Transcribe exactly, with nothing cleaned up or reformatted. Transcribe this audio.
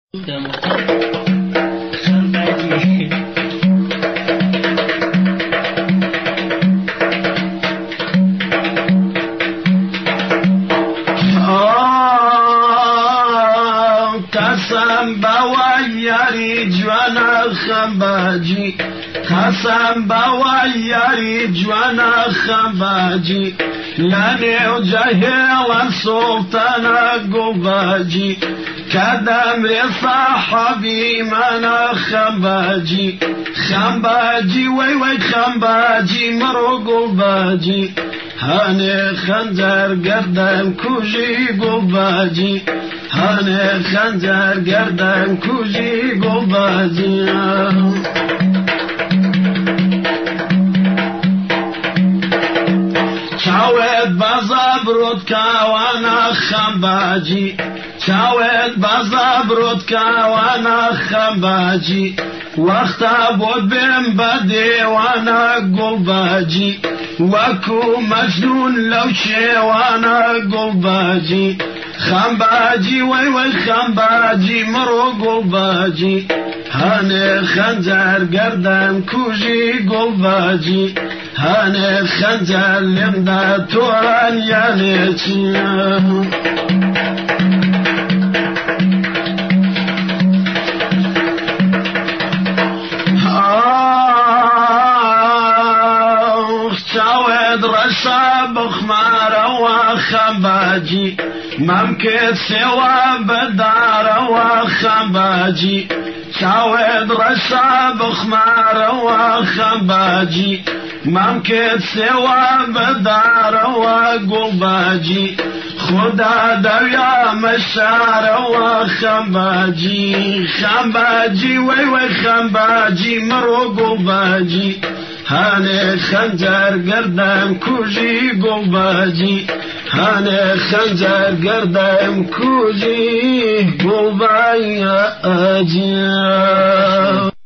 قسم بویاری جوانا خنباجی قسم بویاری جوانا خنباجی لانی و جهیل سلطان قلباجی کدم صاحبی من خنباجی خنباجی وی وی خنباجی مرو قلباجی هاني خنجر گردن کوژی قلباجی هاني خنجر گردن کوژی قلباجی چاوید بازابرود کاوانا خنباجی چاوید بازابرود کاوانا خنباجی وقتا بود بیم بدیوانا قلباجی وكو مجنون لو شيوانا قلباجي خنباجي وي وي خنباجي مرو قلباجي هاني خنجر قردن كوجي قلباجي هاني خنجر لمدا توران ياليتي رشاب خمار وخنباجي ممكن سوا بدار وخنباجي شاود رشاب خمار وخنباجي ممكن سوا بدار وقلباجي خدا دريا مشار وخنباجي خنباجي وي وي خنباجي مرو قلباجي هاني خنجر قردم كوجي قلباجي هاني خنجر قردم كوجي قلباجي